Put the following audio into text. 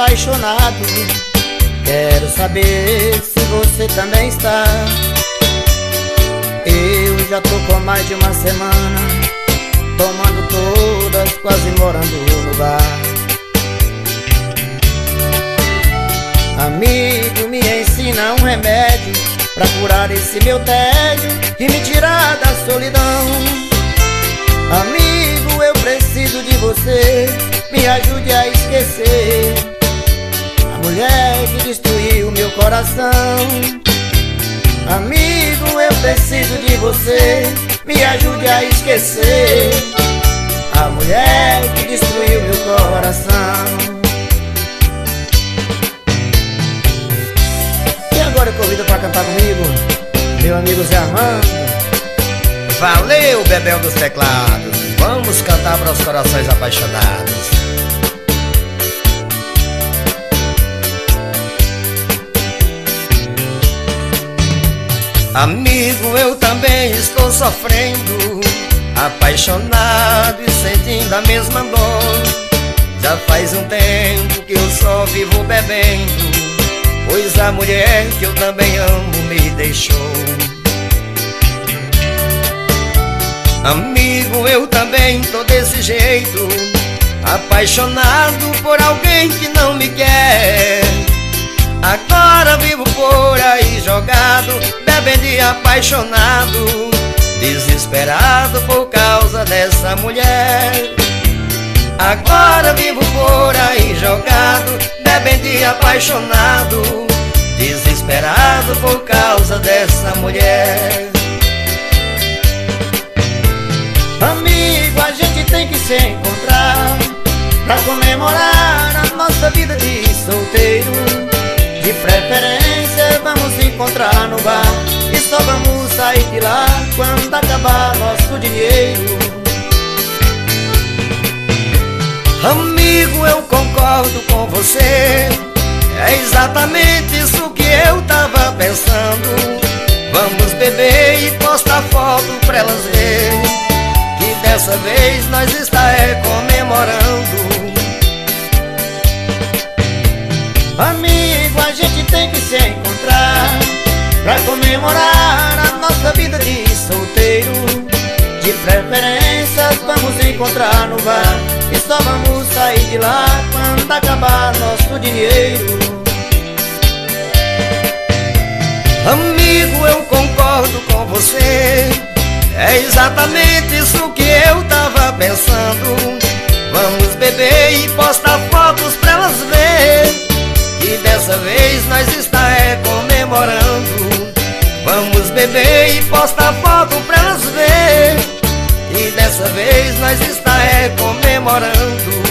apaixonado. Quero saber se você também está. Eu já tô com mais de uma semana, tomando todas, quase morando no bar. Amigo, me ensina um remédio pra curar esse meu tédio e me tirar da solidão. Amigo, eu preciso de você, me ajude a esquecer a mulher que destruiu meu coração. Amigo, eu preciso de você, me ajude a esquecer a mulher que destruiu meu coração. E agora eu convido pra cantar comigo meu amigo Zé Armando. Valeu, Bebel dos teclados. Vamos cantar para os corações apaixonados. Amigo, eu também estou sofrendo, apaixonado e sentindo a mesma dor. Já faz um tempo que eu só vivo bebendo, pois a mulher que eu também amo me deixou. Amigo, eu também tô desse jeito, apaixonado por alguém que não me quer. Agora vivo por aí jogado, bebendo e apaixonado, desesperado por causa dessa mulher. Agora vivo por aí jogado, bebendo e apaixonado, desesperado por causa dessa mulher. Amigo, a gente tem que se encontrar pra comemorar a nossa vida de solteiro. De preferência vamos encontrar no bar e só vamos sair de lá quando acabar nosso dinheiro. Amigo, eu concordo com você, é exatamente isso que eu tava pensando. Vamos beber e postar foto pra elas ver que dessa vez nós está comemorando. Amigo, a gente tem que se encontrar pra comemorar a nossa vida de solteiro. De preferência vamos encontrar no bar e só vamos sair de lá quando acabar nosso dinheiro. Amigo, eu concordo com você, é exatamente isso que eu tava pensando. Vamos beber e postar fotos pra elas ver que dessa vez nós está comemorando. Vamos beber e postar foto pra elas ver que dessa vez nós está comemorando.